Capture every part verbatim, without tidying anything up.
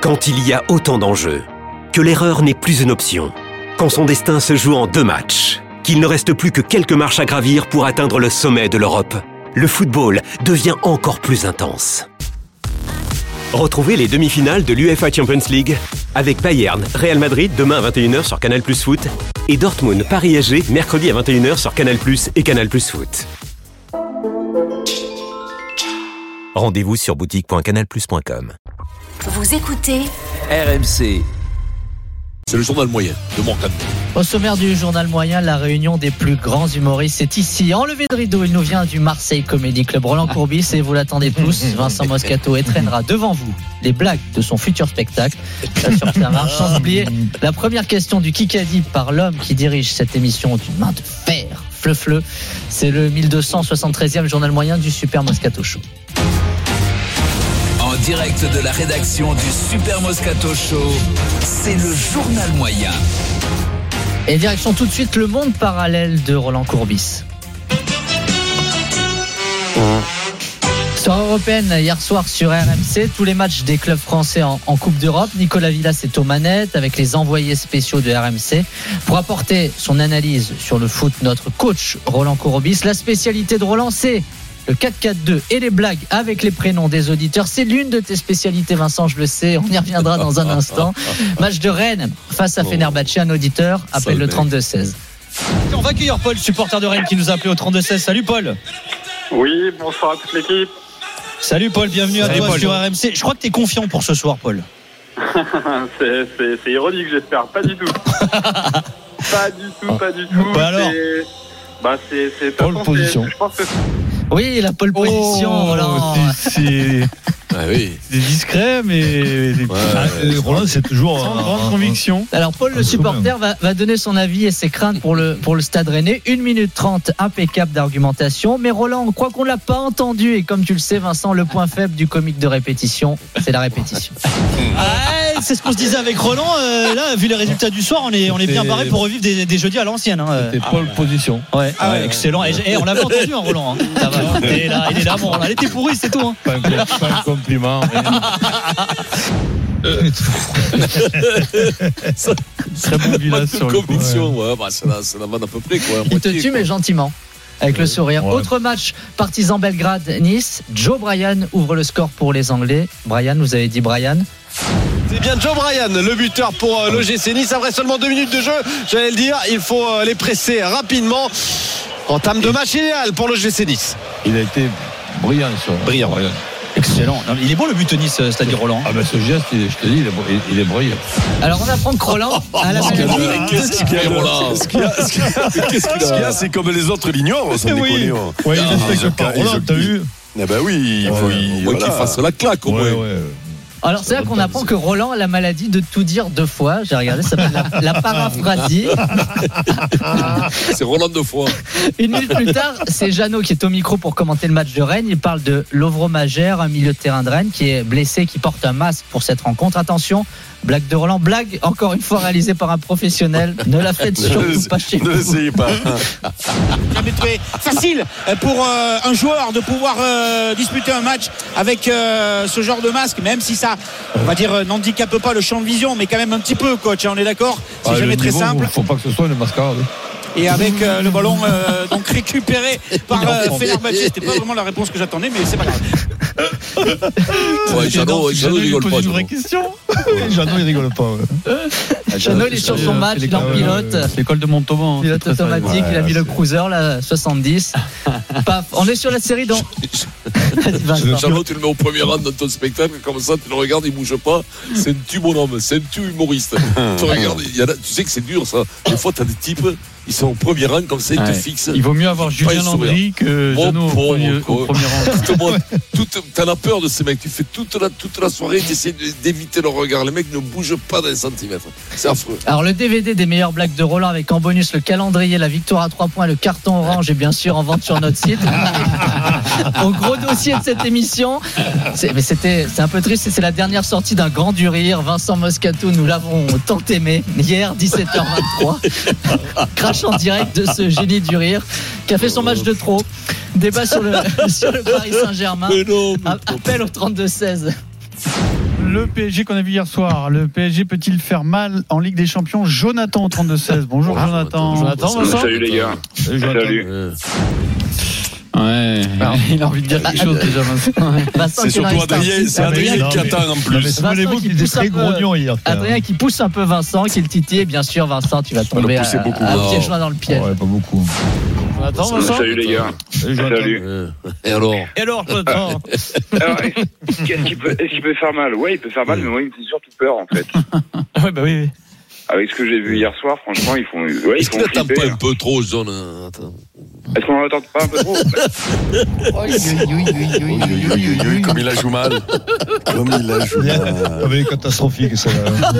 Quand il y a autant d'enjeux, que l'erreur n'est plus une option, quand son destin se joue en deux matchs, qu'il ne reste plus que quelques marches à gravir pour atteindre le sommet de l'Europe, le football devient encore plus intense. Retrouvez les demi-finales de l'UEFA Champions League avec Bayern, Real Madrid demain à vingt et une heures sur Canal Plus Foot et Dortmund, Paris S G mercredi à vingt et une heures sur Canal Plus et Canal Plus Foot. Rendez-vous sur boutique point canal plus point com. Vous écoutez R M C. C'est le journal moyen de Morgan. Au sommaire du journal moyen, la réunion des plus grands humoristes est ici. Enlevé de rideau, il nous vient du Marseille Comedy Club. Roland Courbis, et vous l'attendez tous, Vincent Moscato étraînera devant vous les blagues de son futur spectacle. Bien sûr que ça marche. Sans oublier la première question du Kikadi par l'homme qui dirige cette émission d'une main de fer. Fleu-fleu. C'est le mille deux cent soixante-treizième journal moyen du Super Moscato Show. En direct de la rédaction du Super Moscato Show, c'est le journal moyen. Et direction tout de suite le monde parallèle de Roland Courbis. Soirée européenne hier soir sur R M C, tous les matchs des clubs français en, en Coupe d'Europe. Nicolas Villas est aux manettes avec les envoyés spéciaux de R M C pour apporter son analyse sur le foot. Notre coach Roland Courbis, la spécialité de Roland, c'est le quatre quatre deux et les blagues avec les prénoms des auditeurs. C'est l'une de tes spécialités, Vincent, je le sais. On y reviendra dans un instant. Match de Rennes face à Fenerbahçe. Un auditeur appelle le trente-deux seize. On va accueillir Paul, supporter de Rennes, qui nous a appelé au trente-deux seize. Salut Paul. Oui, bonsoir à toute l'équipe. Salut Paul, bienvenue à Salut toi Paul. sur R M C. Je crois que tu es confiant pour ce soir, Paul. c'est, c'est, c'est ironique, j'espère. Pas du tout. Pas du tout, pas du tout. Bah alors c'est... Bah c'est, c'est pole position. Je pense que oui, la pole position, oh, Roland. C'est, c'est... Ah oui. c'est discret, mais ouais, ah, Roland, c'est toujours sans un, grande un, conviction. Alors Paul, le supporter, va, va donner son avis et ses craintes pour le, pour le Stade Rennais. une minute trente, impeccable d'argumentation. Mais Roland, on croit qu'on l'a pas entendu. Et comme tu le sais, Vincent, le point faible du comique de répétition, c'est la répétition. Ah, c'est ce qu'on se disait avec Roland. Euh, là, vu les résultats du soir, on est, on est bien barré pour revivre des, des jeudis à l'ancienne. Hein. C'était pole position. Ouais, ah ouais, excellent. Et, et on l'avait entendu, hein, Roland. Hein. Ça va. Il est là, il est là. Bon, elle était pourrie, c'est tout. Hein. Pas un, pas un compliment. Très bon village sur le conviction, coup, ouais. Ouais, bah, c'est, la, c'est la vanne à peu près, quoi. Il te tue, mais gentiment. Avec le sourire. Ouais. Autre match, Partizan Belgrade-Nice. Joe Bryan ouvre le score pour les Anglais. Brian, vous avez dit Brian. C'est bien Joe Bryan, le buteur pour euh, l'O G C Nice. Après seulement deux minutes de jeu, j'allais le dire, il faut euh, les presser rapidement. Entame de match idéal pour l'O G C Nice. Il a été brillant, ça. Brillant. brillant. Excellent. Non, il est beau le but Nice, c'est-à-dire Roland. Ah ben ce geste, je te dis, il est, il est brillant. Alors on apprend que Roland à la maladie. Qu'est-ce qu'il y a, Roland ? Ce qu'il y a, ce qu'il y a, qu'est-ce qu'il y a, c'est comme les autres l'ignorent, sans oui. déconner. Ouais, il Ah, respecte pas Roland, t'as vu ? Eh ben oui, il faut ouais, il, ouais, voilà. qu'il fasse la claque au moins. Ouais, ouais. Alors c'est là qu'on apprend que Roland a la maladie de tout dire deux fois. J'ai regardé, ça s'appelle la, la paraphrasie. C'est Roland deux fois. Une minute plus tard, c'est Jeannot qui est au micro pour commenter le match de Rennes. Il parle de Lovro Majer, un milieu de terrain de Rennes qui est blessé, qui porte un masque pour cette rencontre. Attention, blague de Roland, blague encore une fois réalisée par un professionnel. Ne la faites surtout pas chez vous. Ne l'essayez pas. Jamais trouvé facile pour euh, un joueur de pouvoir euh, disputer un match avec euh, ce genre de masque, même si ça, on va dire, n'handicape pas le champ de vision, mais quand même un petit peu, coach, hein, on est d'accord, c'est Ah, jamais très niveau, simple. Faut pas que ce soit une mascarade. Et avec euh, le ballon euh, donc récupéré par euh, Fenerbahçe, c'était pas vraiment la réponse que j'attendais, mais c'est pas grave. Ouais, Jeannot, Jeannot, il rigole pas. C'est une vraie question. Jeannot, il rigole pas. Ouais. Jeannot, il est sur son match, il est en pilote. L'école de Montauban. Pilote automatique, il a mis le cruiser, là, soixante-dix. Paf, on est sur la série donc. Vas-y, Vincent. Jeannot, tu le mets au premier rang dans ton spectacle, comme ça, tu le regardes, il bouge pas. C'est un tu bonhomme, c'est un tu humoriste. Tu regardes, il y a, tu sais que c'est dur ça. Des fois, tu as des types, ils sont au premier rang, comme ça, ils Ouais. te fixent. Il vaut mieux avoir Julien Landry que Mon Jeannot au pauvre, premier, au quoi. premier rang. Tout le monde, tout- T'en as peur de ces mecs. Tu fais toute la, toute la soirée, tu essaies d'éviter leur regard. Les mecs ne bougent pas d'un centimètre. C'est affreux. Alors le D V D des meilleures blagues de Roland avec en bonus le calendrier, la victoire à trois points, le carton orange et bien sûr en vente sur notre site. Au gros dossier de cette émission, c'est, mais c'était, c'est un peu triste, c'est la dernière sortie d'un grand du rire. Vincent Moscato, nous l'avons tant aimé hier, dix-sept heures vingt-trois. Crash en direct de ce génie du rire qui a fait son match de trop. Débat sur le, sur le Paris Saint-Germain. Mais non, mais Appel au trente-deux seize. le P S G qu'on a vu hier soir. Le P S G peut-il faire mal en Ligue des Champions? Jonathan au trente-deux seize. Bonjour Ah, Jonathan. Jonathan, Vincent. Salut les gars. Salut, Jonathan. Salut. Euh, Ouais. Alors, il a envie de dire quelque chose déjà, Vincent. Vincent C'est qui est dans surtout les Adrien, stars. c'est Adrien Non, qui mais- attend en Non, mais plus. souvenez-vous Vincent qu'il qui était pousse très un peu- grognon hier. Adrien qui pousse un peu Vincent, qui le titille. Bien sûr, Vincent, tu vas tomber à, poussait beaucoup. à Non. piège joint dans le piège. Ouais, pas beaucoup. Jonathan, Vincent. Salut les gars. Salut, Jonathan. Salut. euh, Et alors Et alors, Jonathan? Alors, qu'est-ce qu'il peut, est-ce qu'il peut faire mal? Ouais, il peut faire mal, mais moi, il me fait surtout peur en fait. Ouais, bah oui, oui. Avec ce que j'ai vu hier soir, franchement, ils font, ouais, ils Est-ce font qu'il attend flipper. pas un peu trop, Zone Attends. Est-ce qu'on n'entend pas un peu trop? Comme il la joue mal. Comme il la joue mal. Ah, mais catastrophique ça.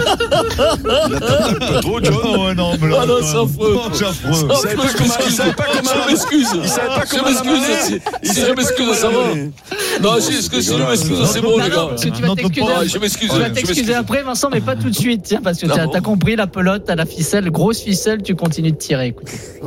Il attend un peu trop, John. Non, ouais, non, mais là, Ah non, c'est affreux. Oh, c'est affreux. Il savait pas comment- il savait pas comment Je m'excuse. Il savait pas comment Je m'excuse. l'amener. Si- Si je m'excuse, ça va. Non, si est-ce que si je m'excuse, c'est bon, Non, les non, gars. parce que tu vas Notre t'excuser. pauvre- Ah, je m'excuse. Tu vas je t'excuser m'excuse. après, Vincent, mais pas tout de suite. Tiens, parce que Ah t'as bon t'as compris la pelote, t'as la ficelle, grosse ficelle, tu continues de tirer. Écoute.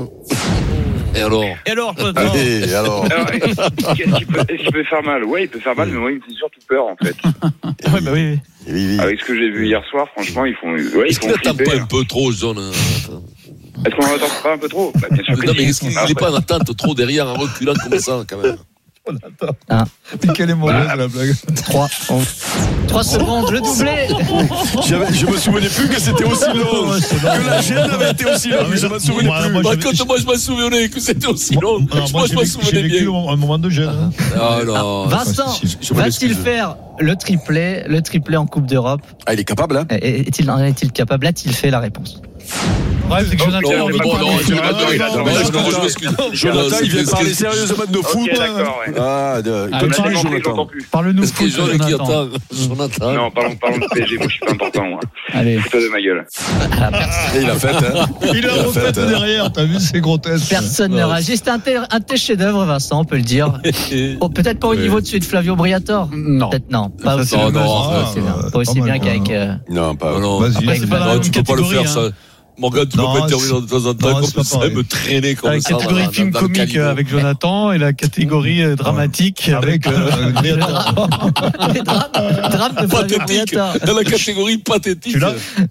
Et alors Et alors, Jonathan? Allez, alors. Alors, qu'est-ce qu'il peut, est-ce qu'il peut faire mal? Ouais, il peut faire mal, mais moi, il me fait surtout peur en fait. Ouais, bah oui, oui. Oui, oui. Avec ce que j'ai vu hier soir, franchement, ils font, ouais, ils Est-ce qu'il font attend flipper. pas un peu trop, Zone Attends. Est-ce qu'on n'entend pas un peu trop? Bah, bien sûr que Non, si. mais est-ce qu'il Ah, n'est pas en attente trop derrière, en reculant comme ça, quand même? Mais quelle est mauvaise la blague. trois secondes, le doublé. J'avais- Je me souvenais plus que c'était aussi long. Ouais, c'est long. Que la gêne avait été aussi longue. Je me souvenais Moi, plus. moi, Bah, j'avais- quand moi je m'en souvenais que c'était aussi long, Non, moi moi, je j'ai m'en vécu- souvenais j'ai vécu bien. un moment de gêne. hein. Ah non. Vincent, je me va-t-il l'excuse. faire le triplé, le triplé en Coupe d'Europe? Ah, il est capable, hein. Est-il est-il capable? A-t-il fait la réponse? Ouais, c'est que Jonathan Non, a mais envie de bon, parler. non, je vais Ah, pas non, te- non, non, non, mais non, je non, je m'excuse. Jonathan, il vient de parler sérieusement de foot. Ok, d'accord, ouais. Ah, de- Ah, continue, parle- J'ai compris, Jonathan. j'entends plus. Parle-nous Est-ce que foot, Jean qui Jonathan. attend Jonathan. Non, parlons, parlons de P S G, moi je suis pas important, moi. Allez. Fous-toi de ma gueule. Et il a fait, hein. Il a Il a refait fait, hein. derrière, t'as vu, c'est grotesque. Personne ne Non. réagit. C'est un de un de tes chefs-d'œuvre, Vincent, on peut le dire. Oh, peut-être pas au Ouais. niveau de celui de Flavio Briatore. Non. Peut-être non. Pas Ça, aussi, c'est Non, le non, buzz. arrête, Ah, c'est bien. euh, Pas aussi pas mal, bien quoi. qu'avec. euh, Non, pas. Non, non. Vas-y. Après, C'est pas la Non, même tu peux pas le catégorie, faire, hein. ça. Morgane, tu peux Non, pas intervenir c'est- de temps en non, temps c'est comme pas ça, pareil. me traîner comme La ça. dans catégorie la- film dans le comique caniveau. avec Jonathan et la catégorie euh, dramatique avec euh, Briatore. Les drames, drames de Flavio Pathétique. Briatore. Dans la catégorie pathétique. Tu l'as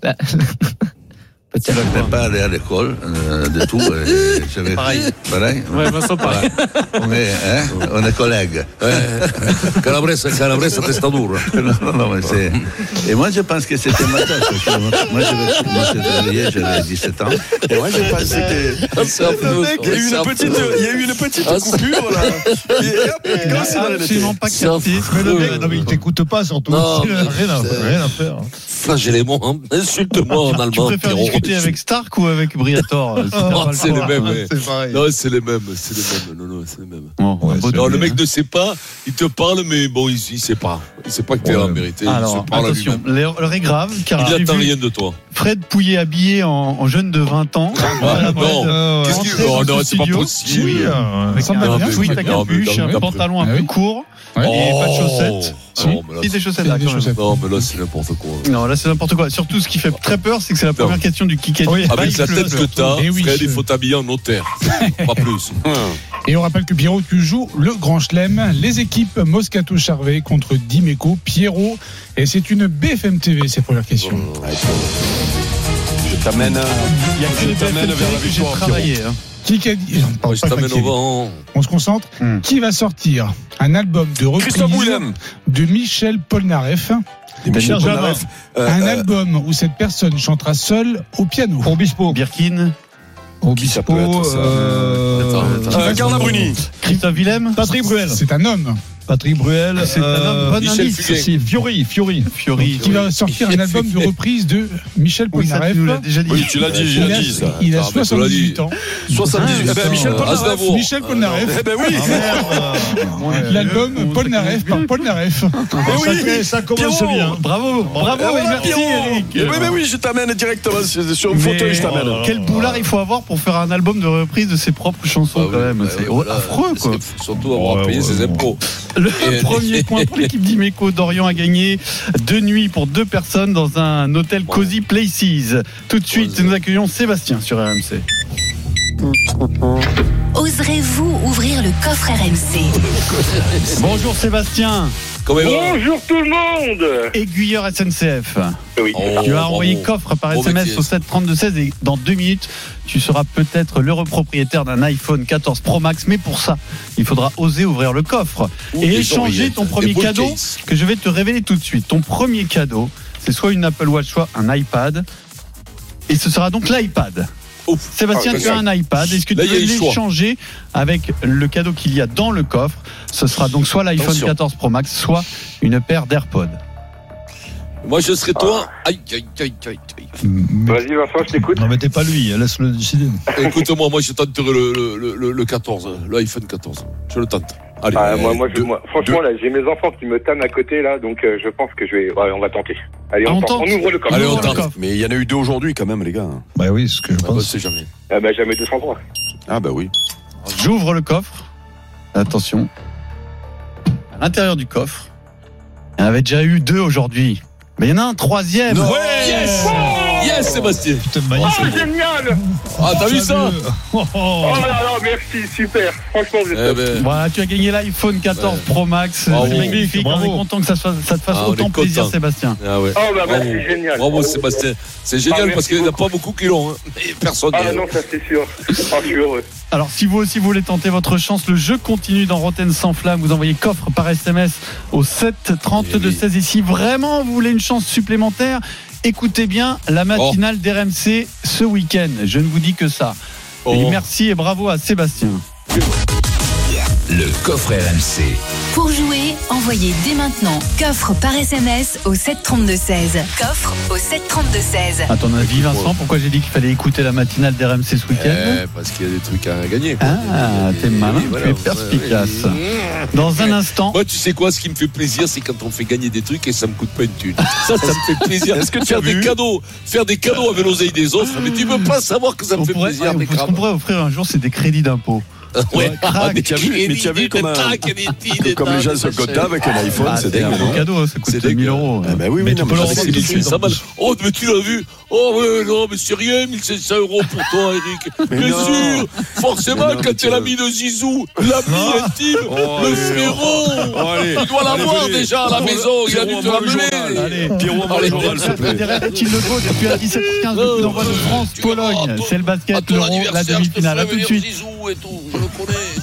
Peut-être. Je n'ai pas allé à l'école euh, de tout. et j'avais- Pareil. Pareil. Ouais, Vincent, pareil. On est, hein, on est collègues. Ouais. Calabresa, Calabresa, Testadour. non, non, non, mais c'est. Et moi, je pense que c'était ma tâche. parce que Moi, je me suis réveillé, j'avais dix-sept ans. Et moi, j'ai pensé que. C'est affreux. Il y a eu une petite, il y a eu une petite Ah, c'est- coupure, là. Et hop, il glisse dans le Absolument pas C'est capté. Mais le mec, affreux. non, mais il t'écoute pas surtout. Non, Il a mais rien, à, c'est- rien à faire. Flagellez-moi, hein. Insulte-moi en Tu allemand. préfères Pierrot. discuter avec Stark ou avec Briatore si t'as Oh, pas le c'est choix. les mêmes, ouais. C'est pareil. Non, c'est les mêmes, c'est les mêmes. Non, non, c'est les mêmes. Bon, ouais, c'est Non, le bien. mec ne sait pas, il te parle, mais bon, il, il sait pas. Il sait pas que t'es Ouais. en vérité. Il Alors, se parle à attention, lui-même. l'heure l'heure est grave car Il j'ai n'attend vu rien de toi. Fred Pouillet habillé en, en jeune de vingt ans. Voilà, non. Fred, euh, Qu'est-ce rentré qu'il- dans oh, le non, c'est pas studio. possible. Oui, euh, avec Ça un me va bien. tweet à Non, mais capuche, non, mais un pantalon un Ah peu oui. court Ouais. et pas de Oh. chaussettes. Non, mais là, Si, des chaussettes. c'est- là, quand même. Non, mais là, c'est n'importe quoi. Non, là c'est n'importe quoi. Surtout ce qui fait très peur, c'est que c'est la première question du Kikadi. Avec Bah, la il tête pleut, que surtout. t'as, Eh oui, Fred, je- il faut t'habiller en notaire. Pas plus. Et on rappelle que Pierrot, tu joues le Grand Chelem, les équipes Moscato-Charvet contre Dimeco. Pierrot, et c'est une B F M T V, ces premières questions. Je t'amène. Il y a que Je les t'amène P F L vers la que j'ai victoire, travaillé. hein. Qui a dit non, Je pas t'amène Kikadi. au vent. On se concentre. Hmm. Qui va sortir un album de reprise Christophe Willem. de Michel Polnareff, Michel Jamin. Polnareff. Euh, un euh, album où cette personne chantera seule au piano. Obispo. Birkin. Qui ça peut être, ça euh, Attends, attends. euh, Carla Bruni. Christophe Willem. Patrick Bruel. C'est un homme Patrick Bruel. C'est un homme. Bon Michel indice. Fugain. C'est Fiori. Fiori. Fiori. qui va sortir un album de reprise de Michel Oui, ça, Polnareff. tu nous l'as déjà dit. Oui, tu l'as dit, Il j'ai a, dit ça. il a Ah, mais tu l'as soixante-dix-huit dit. ans. soixante-dix-huit. Eh ben, Michel Ah, Polnareff. Aznavour. Michel Polnareff. Eh ben oui. L'album Polnareff par Polnareff. Eh oui. Ça commence Pierrot. bien. Bravo. Bravo. Eh et voilà, merci, Pierrot. Eric. Eh ben, ben oui, je t'amène directement sur sur une Mais- fauteuil, je t'amène. Quel boulard il faut avoir pour faire un album de reprise de ses propres chansons Ah quand oui, même. bah C'est oui, voilà. affreux quoi. C'est surtout avoir Ouais, payé ouais, ses ouais. impôts. Le Et- premier point pour l'équipe d'Imeco. Dorian a gagné deux nuits pour deux personnes dans un hôtel Cozy Places. Tout de suite, nous accueillons Sébastien sur R M C. Oserez-vous ouvrir le coffre R M C? Bonjour Sébastien. Comment il va? Bonjour tout le monde. Aiguilleur S N C F. Oui. Oh, Tu as envoyé bravo. coffre par Bon S M S métier. au sept trente-deux seize et dans deux minutes, tu seras peut-être l'heureux propriétaire d'un iPhone quatorze Pro Max. Mais pour ça, il faudra oser ouvrir le coffre Ouh, et des échanger oreillettes, ton des premier ball cadeau case. que je vais te révéler tout de suite. Ton premier cadeau, c'est soit une Apple Watch, soit un iPad. Et ce sera donc l'iPad. Ouf. Sébastien, Ah, tu as un iPad. Est-ce que Là, tu il y a veux le choix. l'échanger avec le cadeau qu'il y a dans le coffre? Ce sera donc soit l'iPhone Attention. quatorze Pro Max, soit une paire d'AirPods. Moi, je serais toi. Aïe, aïe, aïe, aïe, aïe. Vas-y Vincent, je t'écoute. Non, mais t'es pas lui, laisse-le décider. Écoute-moi, moi, je tenterai le, le, le, le quatorze, l'iPhone quatorze. Je le tente. Allez. Ah, moi, moi, je, deux- moi, franchement, là, j'ai mes enfants qui me tannent à côté, là, donc euh, je pense que je vais. Ouais, on va tenter. Allez, on, On tente. tente. On ouvre le coffre. Allez, on Ouvre le tente. coffre. Mais il y en a eu deux aujourd'hui quand même, les gars. Bah oui, c'est ce que je Ah, bah, pense. c'est jamais. Ah, bah, jamais deux cent trois. Ah bah oui. J'ouvre le coffre. Attention. À l'intérieur du coffre, il y en avait déjà eu deux aujourd'hui. Mais il y en a un troisième. Non. Yes! Yes, Sébastien! Putain, Oh, magnifique. génial! Ah, t'as vu ça? Oh, oh. Oh là là, merci, super. Franchement, vous êtes Eh top. ben, Voilà, tu as gagné l'iPhone quatorze Ouais. Pro Max. Bravo. C'est magnifique. Bravo. On est content que ça, soit- ça te fasse Ah, on est autant plaisir, content. Sébastien. ah ouais. Oh, bah, bah, Bravo. c'est génial. Bravo, Sébastien. C'est génial Ah, parce merci qu'il n'y en a beaucoup. pas beaucoup qui l'ont. Hein. Et personne. Ah, euh, non, ça, c'est sûr. Oh, je suis heureux. Alors, si vous aussi voulez tenter votre chance, le jeu continue dans Rotten sans flamme. Vous envoyez coffre par S M S au sept trente-deux seize. Et si vraiment vous voulez une chance supplémentaire, écoutez bien la matinale d'R M C ce week-end. Je ne vous dis que ça. Oh. Et merci et bravo à Sébastien. Le coffre R M C. Pour jouer, envoyez dès maintenant coffre par S M S au sept trente-deux seize. Coffre au sept trente-deux seize. À ton avis, Vincent, pourquoi j'ai dit qu'il fallait écouter la matinale d'R M C ce week-end? Eh, parce qu'il y a des trucs à gagner. quoi. Ah, Et- t'es malin, et tu voilà, es perspicace. ouais. Dans un instant, Moi, tu sais quoi, ce qui me fait plaisir, c'est quand on fait gagner des trucs et ça me coûte pas une thune. Ça, ça me fait plaisir. Est-ce que tu faire as des vu cadeaux, faire des cadeaux avec l'oseille des autres, mais tu peux pas savoir que ça me on fait pourrait, plaisir. ouais, mais ce qu'on grave. pourrait offrir un jour, c'est des crédits d'impôt. Ouais. crac. Mais tu as vu, mais tu as vu comme, un- comme les gens se cotent avec un iPhone, Ah, c'est c'est un dingue. beau non cadeau, ça coûte C'est dégueu. mille euros. Ah bah oui, Mais oui, tu non, peux mais leur ça, envoyer c'est- tout de suite. Ça mal. Oh, mais tu l'as vu. Oh, ouais, non, mais c'est rien, mille cinq cents euros pour toi, Eric. Mais Bien non. sûr. Forcément, Mais non, mais quand tu as tu- l'ami de Zizou, l'ami intime, Oh, le allez, frérot, oh, allez. il doit l'avoir Allez, déjà à la Pierrot, maison. Il a dû te Pierrot, l'amener. Allez, Pierrot, Allez, le journal, s'il te plaît. Est-il le go depuis à dix-sept heures quinze, le coup d'envoi de France-Pologne. C'est le À basket, ton l'Euro, la anniversaire, je te demi-finale. À ferai tout de venir suite. Zizou et tout, je le connais.